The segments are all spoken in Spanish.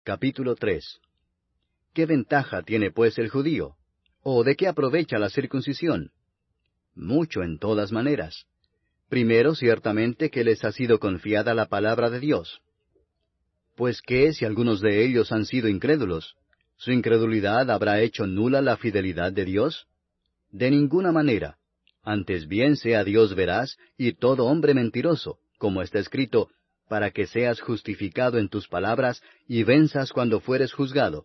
Capítulo 3. ¿Qué ventaja tiene pues el judío? ¿O de qué aprovecha la circuncisión? Mucho en todas maneras. Primero, ciertamente que les ha sido confiada la palabra de Dios. Pues ¿qué si algunos de ellos han sido incrédulos? ¿Su incredulidad habrá hecho nula la fidelidad de Dios? De ninguna manera. Antes bien sea Dios veraz y todo hombre mentiroso, como está escrito, para que seas justificado en tus palabras y venzas cuando fueres juzgado.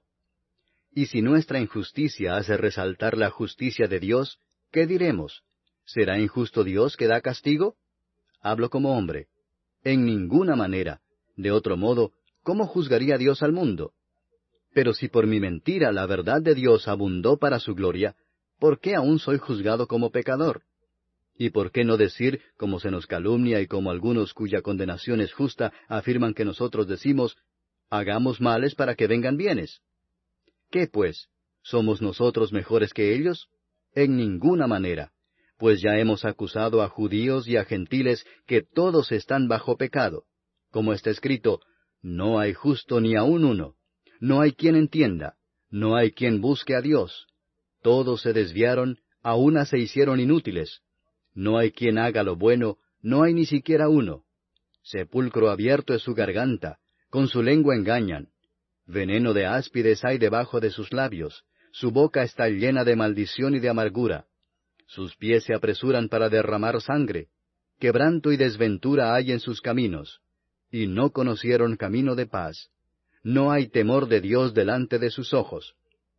Y si nuestra injusticia hace resaltar la justicia de Dios, ¿qué diremos? ¿Será injusto Dios que da castigo? Hablo como hombre. En ninguna manera. De otro modo, ¿cómo juzgaría Dios al mundo? Pero si por mi mentira la verdad de Dios abundó para su gloria, ¿por qué aún soy juzgado como pecador? ¿Y por qué no decir, como se nos calumnia y como algunos cuya condenación es justa afirman que nosotros decimos, hagamos males para que vengan bienes? ¿Qué pues? ¿Somos nosotros mejores que ellos? En ninguna manera, pues ya hemos acusado a judíos y a gentiles que todos están bajo pecado. Como está escrito, no hay justo ni aun uno, no hay quien entienda, no hay quien busque a Dios. Todos se desviaron, a una se hicieron inútiles. No hay quien haga lo bueno, no hay ni siquiera uno. Sepulcro abierto es su garganta, con su lengua engañan. Veneno de áspides hay debajo de sus labios, su boca está llena de maldición y de amargura. Sus pies se apresuran para derramar sangre. Quebranto y desventura hay en sus caminos. Y no conocieron camino de paz. No hay temor de Dios delante de sus ojos.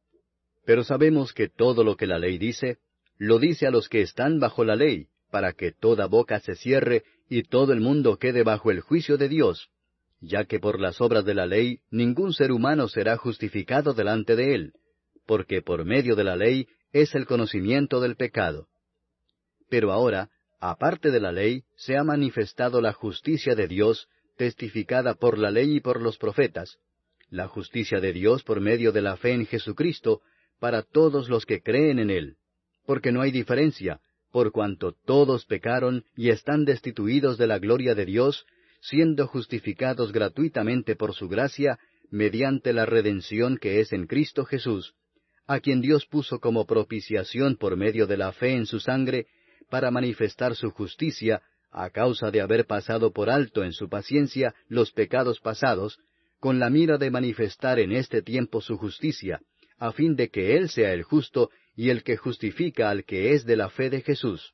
Pero sabemos que todo lo que la ley dice, lo dice a los que están bajo la ley, para que toda boca se cierre y todo el mundo quede bajo el juicio de Dios, ya que por las obras de la ley ningún ser humano será justificado delante de él, porque por medio de la ley es el conocimiento del pecado. Pero ahora, aparte de la ley, se ha manifestado la justicia de Dios, testificada por la ley y por los profetas, la justicia de Dios por medio de la fe en Jesucristo, para todos los que creen en Él, porque no hay diferencia, por cuanto todos pecaron y están destituidos de la gloria de Dios, siendo justificados gratuitamente por su gracia, mediante la redención que es en Cristo Jesús, a quien Dios puso como propiciación por medio de la fe en su sangre, para manifestar su justicia, a causa de haber pasado por alto en su paciencia los pecados pasados, con la mira de manifestar en este tiempo su justicia, a fin de que Él sea el justo y el que justifica al que es de la fe de Jesús.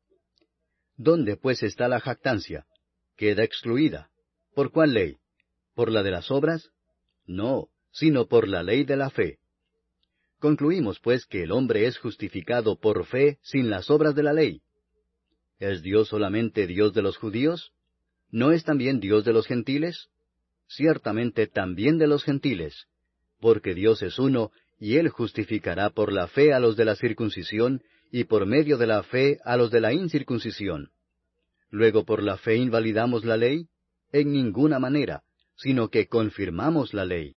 ¿Dónde pues está la jactancia? Queda excluida. ¿Por cuál ley? ¿Por la de las obras? No, sino por la ley de la fe. Concluimos pues que el hombre es justificado por fe sin las obras de la ley. ¿Es Dios solamente Dios de los judíos? ¿No es también Dios de los gentiles? Ciertamente también de los gentiles, porque Dios es uno, y Él justificará por la fe a los de la circuncisión, y por medio de la fe a los de la incircuncisión. Luego, ¿por la fe invalidamos la ley? En ninguna manera, sino que confirmamos la ley.